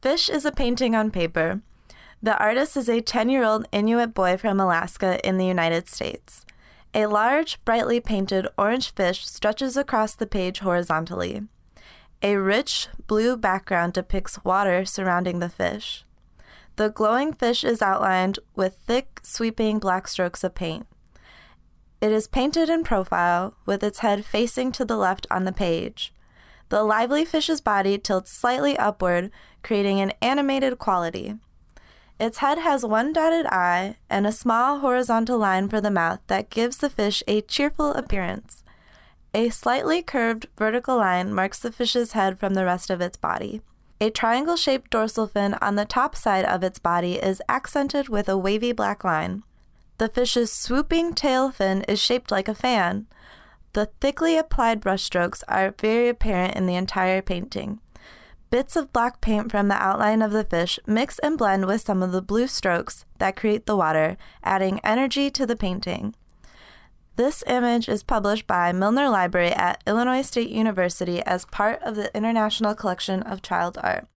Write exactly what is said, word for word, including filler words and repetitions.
fish is a painting on paper. The artist is a ten-year-old Inuit boy from Alaska in the United States. A large, brightly painted orange fish stretches across the page horizontally. A rich, blue background depicts water surrounding the fish. The glowing fish is outlined with thick, sweeping black strokes of paint. It is painted in profile, with its head facing to the left on the page. The lively fish's body tilts slightly upward, creating an animated quality. Its head has one dotted eye and a small horizontal line for the mouth that gives the fish a cheerful appearance. A slightly curved vertical line marks the fish's head from the rest of its body. A triangle-shaped dorsal fin on the top side of its body is accented with a wavy black line. The fish's swooping tail fin is shaped like a fan. The thickly applied brushstrokes are very apparent in the entire painting. Bits of black paint from the outline of the fish mix and blend with some of the blue strokes that create the water, adding energy to the painting. This image is published by Milner Library at Illinois State University as part of the International Collection of Child Art.